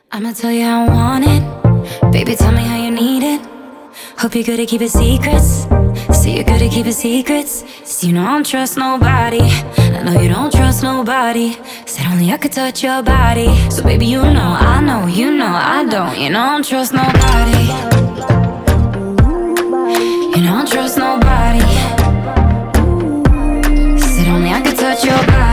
I'ma tell you how I want it. Baby, tell me how you need it. Hope you're good at keeping secrets. So you're good at keeping secrets. So you know I don't trust nobody. I know you don't trust nobody. Said only I could touch your body. So baby, you know, I know, you know I don't. You know I don't trust nobody. You know I don't trust nobody. Said only I could touch your body.